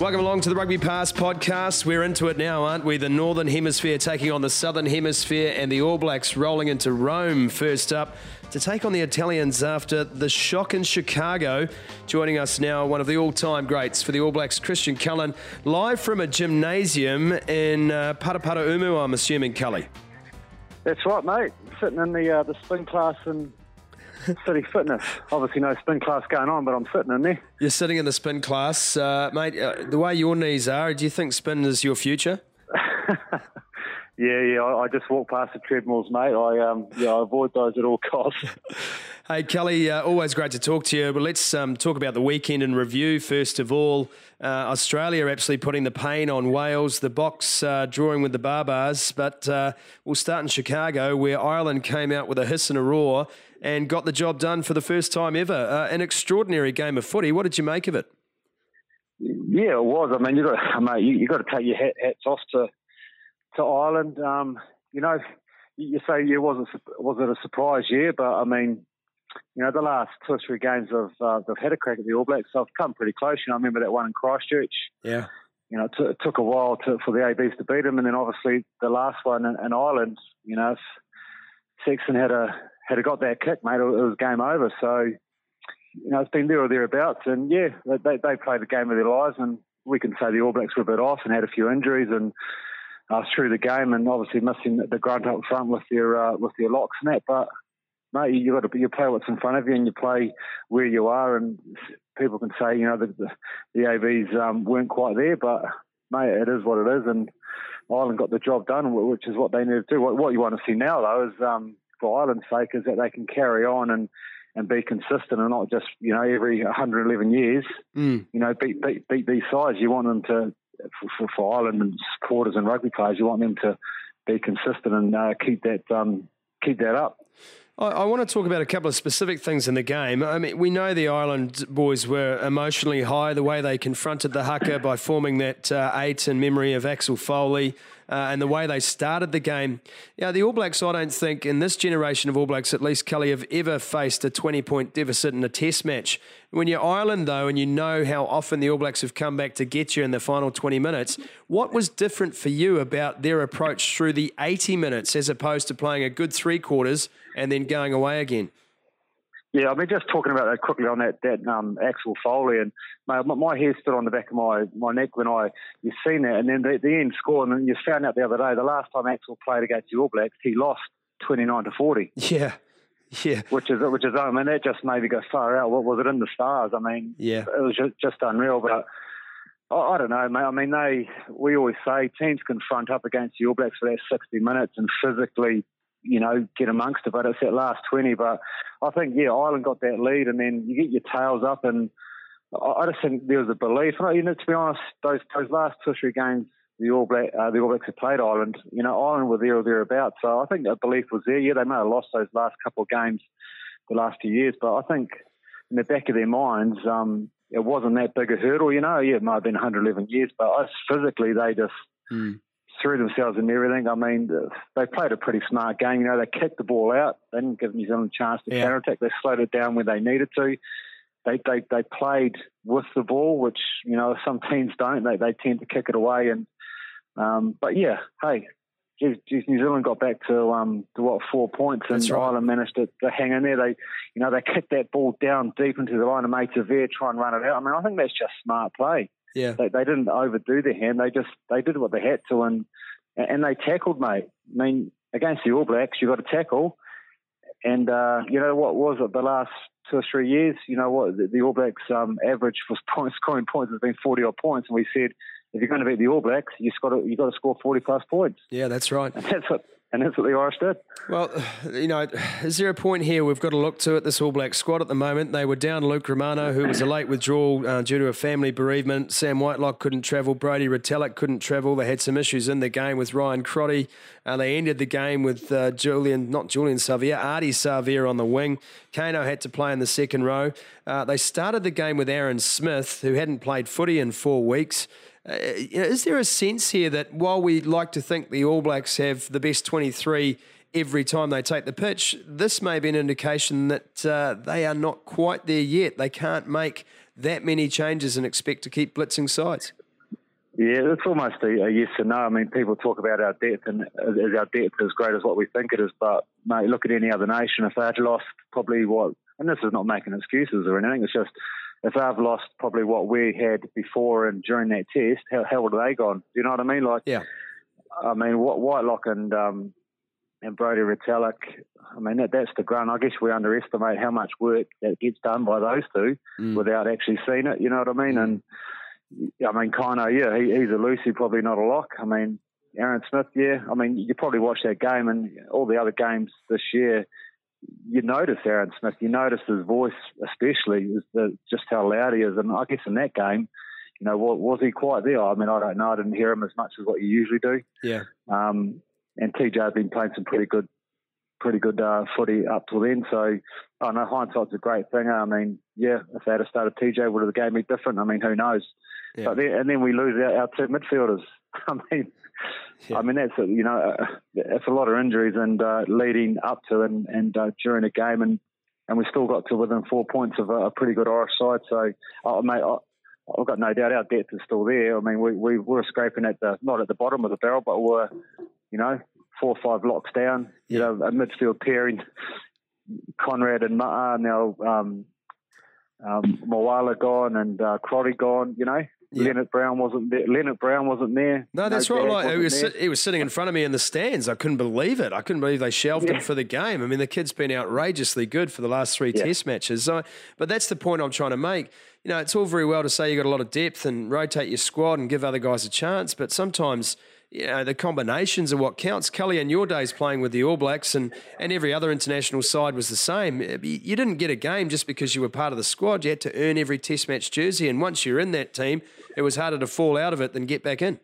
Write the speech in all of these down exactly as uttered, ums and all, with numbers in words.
Welcome along to the Rugby Pass podcast. We're into it now, aren't we? The Northern Hemisphere taking on the Southern Hemisphere, and the All Blacks rolling into Rome first up to take on the Italians after the shock in Chicago. Joining us now, one of the all-time greats for the All Blacks, Christian Cullen, live from a gymnasium in uh, Paraparaumu, I'm assuming, Cully. That's right, mate. Sitting in the uh, the spin class in City Fitness. Obviously no spin class going on, but I'm sitting in there. You're sitting in the spin class. Uh, mate, uh, the way your knees are, do you think spin is your future? yeah, yeah. I, I just walk past the treadmills, mate. I um, yeah, I avoid those at all costs. Hey, Kelly, uh, always great to talk to you. But let's um, talk about the weekend in review. First of all, uh, Australia absolutely putting the pain on Wales, the Box uh, drawing with the Barbars. But uh, we'll start in Chicago, where Ireland came out with a hiss and a roar and got the job done for the first time ever. Uh, an extraordinary game of footy. What did you make of it? Yeah, it was. I mean, you got, mate, you, you got to take your hat, hats off to to Ireland. Um, you know, you say yeah, wasn't was it a surprise? Yeah, but I mean, you know, the last two or three games of uh, they've had a crack at the All Blacks, so I've come pretty close. You know, I remember that one in Christchurch. Yeah. You know, it, t- it took a while to, for the A Bs to beat them, and then obviously the last one in, in Ireland. You know, Sexton had a had a got that kick, mate. It was game over. So, you know, it's been there or thereabouts, and yeah, they they played the game of their lives, and we can say the All Blacks were a bit off and had a few injuries and uh, through the game, and obviously missing the grunt up front with their uh, with their locks and that, but. Mate, you got to you play what's in front of you, and you play where you are. And people can say, you know, the the, the A Bs um, weren't quite there, but mate, it is what it is. And Ireland got the job done, which is what they need to do. What, what you want to see now, though, is um, for Ireland's sake, is that they can carry on and, and be consistent, and not just you know every one hundred eleven years, mm. you know, beat beat beat these sides. You want them to for, for, for Ireland and supporters and rugby players, you want them to be consistent and uh, keep that um, keep that up. I, I want to talk about a couple of specific things in the game. I mean, we know the Ireland boys were emotionally high, the way they confronted the haka by forming that uh, eight in memory of Axel Foley, uh, and the way they started the game. Yeah, the All Blacks, I don't think, in this generation of All Blacks, at least, Kelly, have ever faced a twenty-point deficit in a test match. When you're Ireland, though, and you know how often the All Blacks have come back to get you in the final twenty minutes, what was different for you about their approach through the eighty minutes as opposed to playing a good three quarters and then going away again? Yeah, I mean, just talking about that quickly on that that um, Axel Foley, and my, my hair stood on the back of my, my neck when I you seen that, and then the, the end score, and then you found out the other day, the last time Axel played against the All Blacks, he lost twenty-nine to forty. Yeah, yeah. Which is, which is, I mean, that just maybe goes far out. What was it in the stars? I mean, yeah, it was just, just unreal, but I, I don't know, mate. I mean, they, we always say teams can front up against the All Blacks for that sixty minutes and physically, you know, get amongst it, but it's that last twenty. But I think, yeah, Ireland got that lead, and then you get your tails up, and I, I just think there was a belief. You know, to be honest, those those last two or three games, the All Black, uh, the All Blacks had played Ireland, you know, Ireland were there or thereabouts. So I think that belief was there. Yeah, they may have lost those last couple of games the last few years, but I think in the back of their minds, um, it wasn't that big a hurdle, you know. Yeah, it might have been one hundred eleven years, but us, physically, they just... Mm. threw themselves in everything. I mean, they played a pretty smart game. You know, they kicked the ball out. They didn't give New Zealand a chance to yeah. counter-attack. They slowed it down when they needed to. They they they played with the ball, which, you know, some teams don't. They they tend to kick it away. And um, But, yeah, hey, geez, geez, New Zealand got back to, um, to what, four points, and right. Ireland managed to, to hang in there. They, you know, they kicked that ball down deep into the line of mates of there, try and run it out. I mean, I think that's just smart play. Yeah, they, they didn't overdo their hand. They just they did what they had to, and and they tackled, mate. I mean, against the All Blacks, you got to tackle, and uh, you know what was it? The last two or three years, you know what the, the All Blacks um, average for points, scoring points has been forty odd points, and we said if you're going to beat the All Blacks, you got to you got to score forty plus points. Yeah, that's right. And that's what. And that's what the Irish did. Well, you know, is there a point here we've got to look to at this All Black squad at the moment? They were down Luke Romano, who was a late withdrawal uh, due to a family bereavement. Sam Whitelock couldn't travel. Brody Retallick couldn't travel. They had some issues in the game with Ryan Crotty. Uh, they ended the game with uh, Julian, not Julian Savia, Artie Savia on the wing. Kano had to play in the second row. Uh, they started the game with Aaron Smith, who hadn't played footy in four weeks. Uh, is there a sense here that while we like to think the All Blacks have the best twenty-three every time they take the pitch, this may be an indication that uh, they are not quite there yet? They can't make that many changes and expect to keep blitzing sides. Yeah, it's almost a, a yes and no. I mean, people talk about our depth, and is our depth as great as what we think it is? But mate, look at any other nation. If they'd lost probably what, and this is not making excuses or anything. It's just if they've lost probably what we had before and during that test, how, how would they gone? Do you know what I mean? Like, yeah. I mean, what Whitelock and um, and Brodie Retallick, I mean, that, that's the grunt. I guess we underestimate how much work that gets done by those two mm. without actually seeing it. You know what I mean? Mm. And I mean, Kino, yeah, he, he's a Lucy, probably not a lock. I mean, Aaron Smith, yeah. I mean, you probably watched that game and all the other games this year. You notice Aaron Smith. You notice his voice, especially, is the, just how loud he is. And I guess in that game, you know, was, was he quite there? I mean, I don't know. I didn't hear him as much as what you usually do. Yeah. Um, and T J has been playing some pretty good, pretty good uh, footy up till then. So, I know hindsight's a great thing. I mean, yeah, if they had started T J, would have the game been different? I mean, who knows? Yeah. But then, and then we lose our, our two midfielders. I mean, yeah. I mean that's a, you know, uh, it's a lot of injuries and uh, leading up to and, and uh, during a game, and, and we still got to within four points of a, a pretty good Irish side. So, uh, mate, I, I've got no doubt our depth is still there. I mean, we we were scraping at the not at the bottom of the barrel, but we're, you know, four or five locks down. You yeah. know, a midfield pairing, Conrad and Ma'a now. Um, um, Moala gone and uh, Crotty gone. You know. Yeah. Leonard Brown wasn't there. Leonard Brown wasn't there. No, that's no right. Like, he, was, he was sitting in front of me in the stands. I couldn't believe it. I couldn't believe they shelved yeah. him for the game. I mean, the kid's been outrageously good for the last three yeah. test matches. So, but that's the point I'm trying to make. You know, it's all very well to say you've got a lot of depth and rotate your squad and give other guys a chance, but sometimes, you know, the combinations are what counts. Kelly, in your days playing with the All Blacks and, and every other international side was the same. You didn't get a game just because you were part of the squad. You had to earn every test match jersey, and once you're in that team, it was harder to fall out of it than get back in.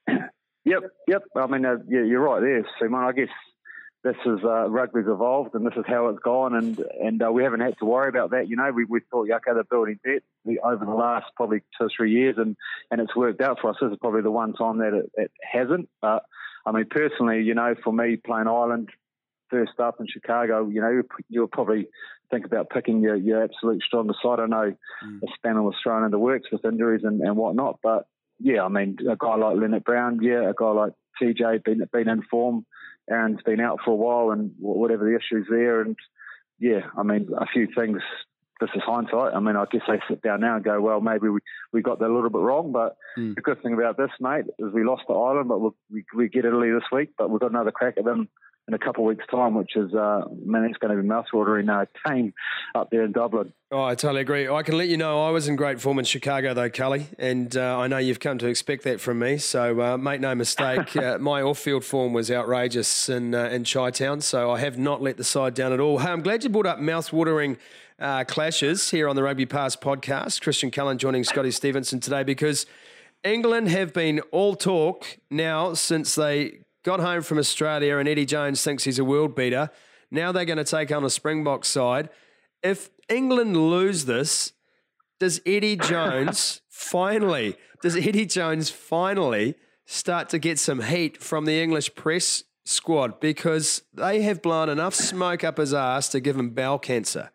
Yep, yep. I mean, uh, yeah, you're right there, Simon. I guess this is uh, rugby's evolved, and this is how it's gone, and and uh, we haven't had to worry about that. You know, we we thought, yeah, okay, they're building depth over the last probably two or three years, and, and it's worked out for us. This is probably the one time that it, it hasn't. But I mean, personally, you know, for me playing Ireland first up in Chicago, you know, you'll probably think about picking your, your absolute strongest side. I know mm. a spanner was thrown in the works with injuries and, and whatnot, but yeah, I mean, a guy like Leonard Brown, yeah, a guy like T J been been in form. Aaron's been out for a while, and whatever the issues there, and yeah, I mean, a few things. This is hindsight. I mean, I guess they sit down now and go, well, maybe we, we got that a little bit wrong. But mm. the good thing about this, mate, is we lost to Ireland, but we'll, we we get Italy this week, but we've got another crack at them in a couple of weeks' time, which is, uh, man, it's going to be mouthwatering uh, game up there in Dublin. Oh, I totally agree. I can let you know I was in great form in Chicago, though, Cully, and uh, I know you've come to expect that from me. So uh, make no mistake, uh, my off-field form was outrageous in uh, in Chi-Town, so I have not let the side down at all. Hey, I'm glad you brought up mouth-watering uh, clashes here on the Rugby Pass podcast. Christian Cullen joining Scotty Stevenson today, because England have been all talk now since they got home from Australia, and Eddie Jones thinks he's a world beater. Now they're going to take on a Springbok side. If England lose this, does Eddie Jones finally, does Eddie Jones finally start to get some heat from the English press squad, because they have blown enough smoke up his ass to give him bowel cancer?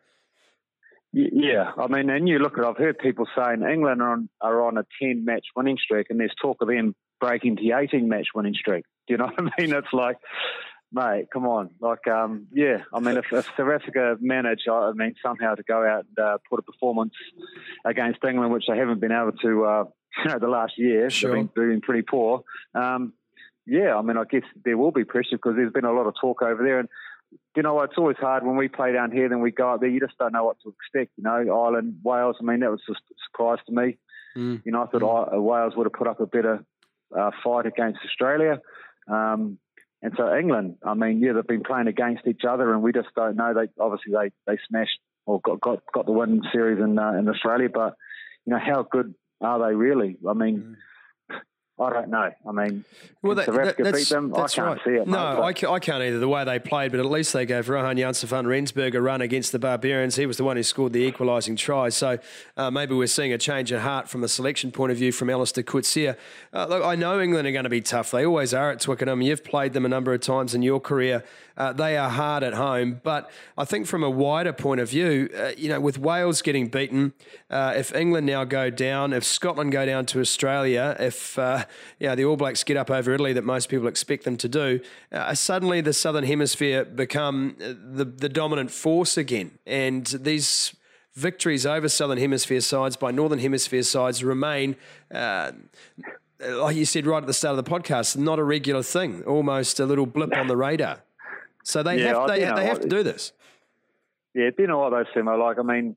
Yeah, I mean, and you look at, I've heard people saying England are on, are on a ten-match winning streak, and there's talk of them breaking the eighteen-match winning streak. Do you know what I mean? It's like, mate, come on. Like, um, yeah, I mean, if, if South Africa manage, I mean, somehow to go out and uh, put a performance against England, which they haven't been able to, uh, you know, the last year, sure. They've been doing pretty poor. Um, yeah, I mean, I guess there will be pressure because there's been a lot of talk over there. And, you know, it's always hard when we play down here, then we go up there, you just don't know what to expect, you know, Ireland, Wales, I mean, that was just a surprise to me. Mm. You know, I thought mm. Wales would have put up a better uh, fight against Australia. Um, and so England, I mean, yeah, they've been playing against each other, and we just don't know. They obviously they, they smashed or got, got got the win series in uh, in Australia, but you know, how good are they really? I mean. Mm. I don't know. I mean, well, that, that, that's, beat them? That's I can't right. see it. No, mate, I, ca- I can't either, the way they played, but at least they gave Rohan Janse van Rensburg a run against the Barbarians. He was the one who scored the equalising try. So uh, maybe we're seeing a change of heart from a selection point of view from Alistair Coetzee. Uh, look, I know England are going to be tough. They always are at Twickenham. You've played them a number of times in your career. Uh, they are hard at home. But I think from a wider point of view, uh, you know, with Wales getting beaten, uh, if England now go down, if Scotland go down to Australia, if uh, yeah, the All Blacks get up over Italy that most people expect them to do, uh, suddenly the Southern Hemisphere become the, the dominant force again. And these victories over Southern Hemisphere sides by Northern Hemisphere sides remain, uh, like you said right at the start of the podcast, not a regular thing, almost a little blip on the radar. So they yeah, have they, you know they have what, to do this. Yeah, do you know what though, Simo? Like, I mean,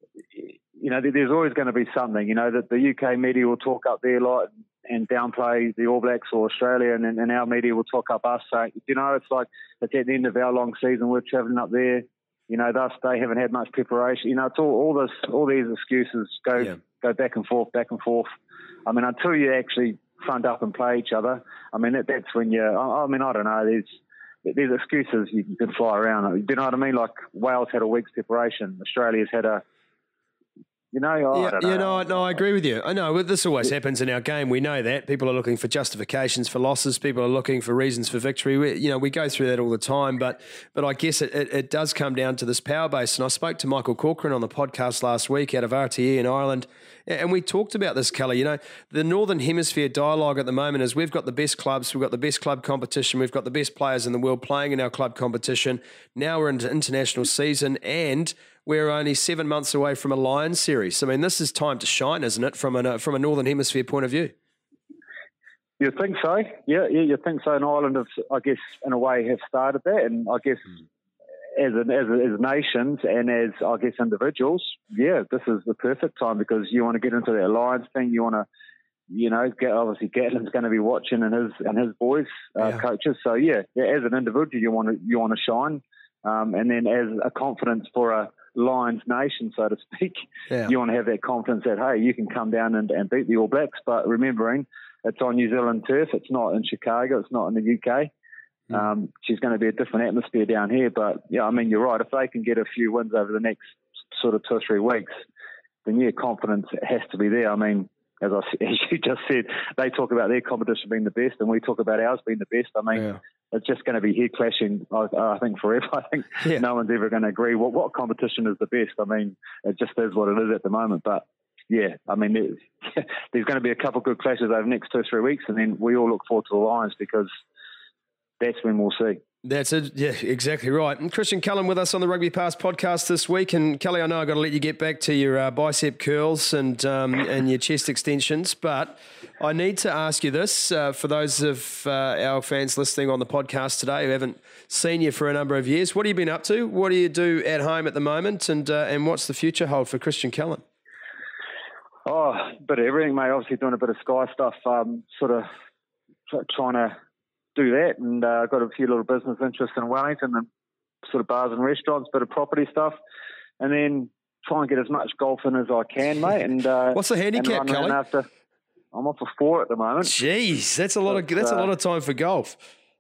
you know, there's always going to be something. You know, that the U K media will talk up their lot and downplay the All Blacks or Australia, and, and our media will talk up us. So, you know, it's like it's at the end of our long season. We're travelling up there. You know, thus they haven't had much preparation. You know, it's all, all this, all these excuses go yeah. go back and forth, back and forth. I mean, until you actually front up and play each other, I mean, that, that's when you. I, I mean, I don't know. There's there's excuses you can fly around. Do you know what I mean? Like Wales had a week's preparation. Australia's had a. You know, I yeah, don't know. You know, no, I agree with you. I know this always happens in our game. We know that people are looking for justifications for losses. People are looking for reasons for victory. We, you know, we go through that all the time. But, but I guess it, it, it does come down to this power base. And I spoke to Michael Corcoran on the podcast last week out of R T E in Ireland, and we talked about this, Kelly. You know, the Northern Hemisphere dialogue at the moment is we've got the best clubs, we've got the best club competition, we've got the best players in the world playing in our club competition. Now we're into international season, and we're only seven months away from a Lions series. I mean, this is time to shine, isn't it, from a from a Northern Hemisphere point of view? You think so? Yeah, yeah, you think so. And Ireland, have, I guess, in a way, have started that. And I guess mm. as, an, as as nations and as, I guess, individuals, yeah, this is the perfect time because you want to get into that Lions thing. You want to, you know, get, obviously Gatlin's going to be watching and his and his boys, uh, yeah. coaches. So, yeah, yeah, as an individual, you want to you want to shine. Um, and then as a confidence for a Lions nation, so to speak, yeah. you want to have that confidence that, hey, you can come down and, and beat the All Blacks, but remembering it's on New Zealand turf, it's not in Chicago, it's not in the U K. Mm. Um, she's going to be a different atmosphere down here, but yeah, I mean, you're right. If they can get a few wins over the next sort of two or three weeks, then yeah, confidence has to be there. I mean, as, I, as you just said, they talk about their competition being the best and we talk about ours being the best. I mean, yeah. it's just going to be head clashing, I, I think, forever. I think yeah. no one's ever going to agree what, what competition is the best. I mean, it just is what it is at the moment. But, yeah, I mean, there's, there's going to be a couple of good clashes over the next two or three weeks, and then we all look forward to the Lions because that's when we'll see. That's it. Yeah, exactly right. And Christian Cullen with us on the Rugby Pass podcast this week. And Kelly, I know I've got to let you get back to your uh, bicep curls and um, and your chest extensions, but I need to ask you this uh, for those of uh, our fans listening on the podcast today who haven't seen you for a number of years. What have you been up to? What do you do at home at the moment? And uh, and what's the future hold for Christian Cullen? Oh, a bit of everything, mate. Obviously doing a bit of Sky stuff, um, sort of trying to do that, and uh, got a few little business interests in Wellington and sort of bars and restaurants, bit of property stuff, and then try and get as much golf in as I can, mate. And uh, what's the handicap, Kelly? After, I'm off for four at the moment. Jeez, that's a lot of that's uh, a lot of time for golf.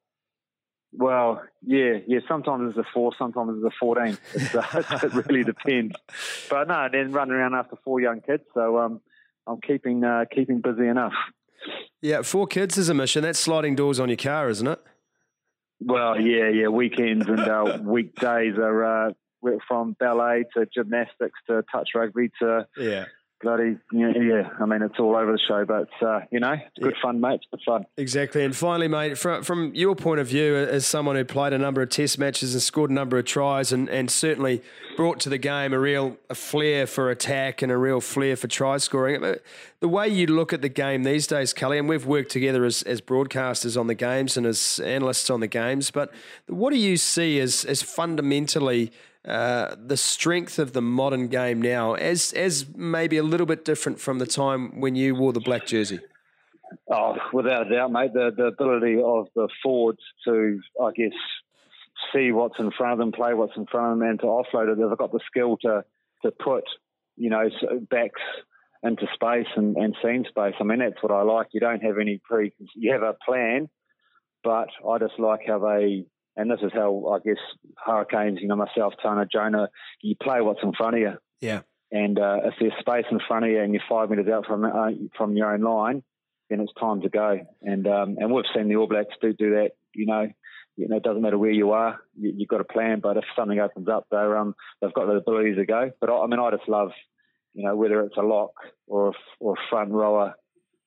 Well, yeah, yeah. Sometimes it's a four, sometimes it's a fourteen. It's, uh, it really depends. But no, then running around after four young kids, so um, I'm keeping uh, keeping busy enough. Yeah, four kids is a mission. That's sliding doors on your car, isn't it? Well, yeah, yeah. Weekends and uh, weekdays are uh, from ballet to gymnastics to touch rugby to yeah. bloody, yeah, yeah. I mean, it's all over the show, but, uh, you know, it's good yeah. fun, mate. It's good fun. Exactly. And finally, mate, from, from your point of view, as someone who played a number of test matches and scored a number of tries and, and certainly brought to the game a real a flair for attack and a real flair for try scoring, the way you look at the game these days, Kelly, and we've worked together as, as broadcasters on the games and as analysts on the games, but what do you see as, as fundamentally Uh, the strength of the modern game now as as maybe a little bit different from the time when you wore the black jersey? Oh, without a doubt, mate. The, the ability of the forwards to, I guess, see what's in front of them, play what's in front of them, and to offload it. They've got the skill to to put, you know, backs into space and, and seam space. I mean, that's what I like. You don't have any pre... You have a plan, but I just like how they... And this is how, I guess, Hurricanes, you know, myself, Tana, Jonah, you play what's in front of you. Yeah. And uh, if there's space in front of you and you're five metres out from uh, from your own line, then it's time to go. And um, and we've seen the All Blacks do do that. You know, you know, it doesn't matter where you are, you, you've got a plan. But if something opens up, they're um they've got the ability to go. But I, I mean, I just love, you know, whether it's a lock or a, or a front rower,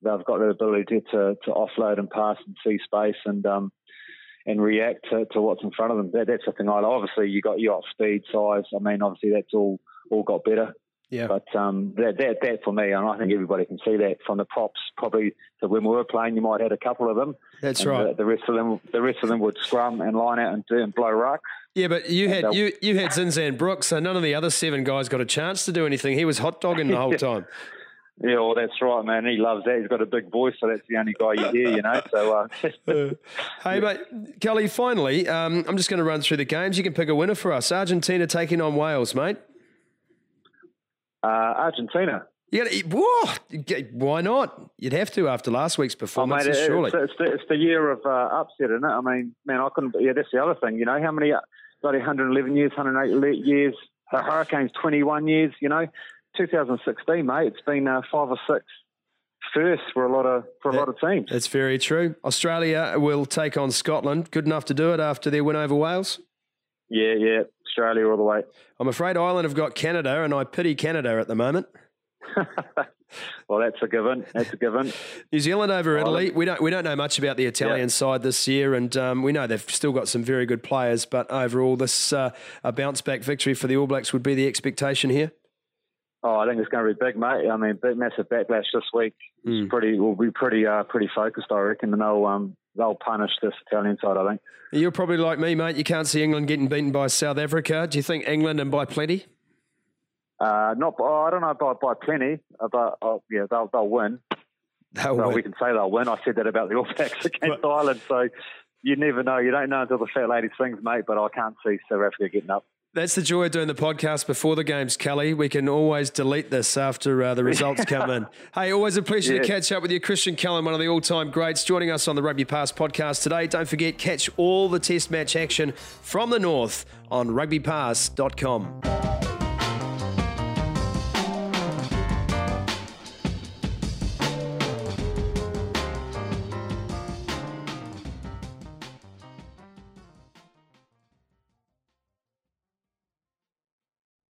they've got the ability to, to offload and pass and see space and um, and react to, to what's in front of them. That, that's the thing I like. Obviously, you got you got speed, size. I mean, obviously, that's all all got better. Yeah. But um, that, that that for me, and I think everybody can see that from the props. Probably to when we were playing, you might have had a couple of them. That's right. The, the rest of them, the rest of them would scrum and line out and do and blow rucks. Yeah, but you had you you had Zinzan Brooks, so none of the other seven guys got a chance to do anything. He was hot dogging the whole time. Yeah, well, that's right, man. He loves that. He's got a big voice, so that's the only guy you hear, you know. So, uh, uh, hey, mate, Kelly. Finally, um, I'm just going to run through the games. You can pick a winner for us. Argentina taking on Wales, mate. Uh, Argentina. You gotta, whoa, why not? You'd have to after last week's performance, oh, mate, surely. It's, it's, the, it's the year of uh, upset, isn't it? I mean, man, I couldn't. Yeah, that's the other thing. You know, how many bloody one hundred eleven years, one hundred eight years. The Hurricanes, twenty-one years. You know, two thousand sixteen, mate. It's been uh, five or six firsts for a lot of for a that, lot of teams. That's very true. Australia will take on Scotland. Good enough to do it after their win over Wales. Yeah, yeah. Australia all the way. I'm afraid Ireland have got Canada, and I pity Canada at the moment. Well, that's a given. That's a given. New Zealand over Italy. We don't we don't know much about the Italian yeah. side this year, and um, we know they've still got some very good players. But overall, this uh, a bounce back victory for the All Blacks would be the expectation here. Oh, I think it's going to be big, mate. I mean, big massive backlash this week. Mm. It's pretty. We'll be pretty uh, pretty focused, I reckon, and they'll um they'll punish this Italian side, I think. You're probably like me, mate. You can't see England getting beaten by South Africa. Do you think England and by plenty? Uh, not, oh, I don't know by, by plenty, but oh, yeah, they'll they'll win. They'll so win. We can say they'll win. I said that about the All Blacks against Ireland, so you never know. You don't know until the fat lady sings, mate. But I can't see South Africa getting up. That's the joy of doing the podcast before the games, Kelly. We can always delete this after uh, the results come in. Hey, always a pleasure yeah. to catch up with you. Christian Cullen, one of the all-time greats, joining us on the Rugby Pass podcast today. Don't forget, catch all the test match action from the North on rugby pass dot com.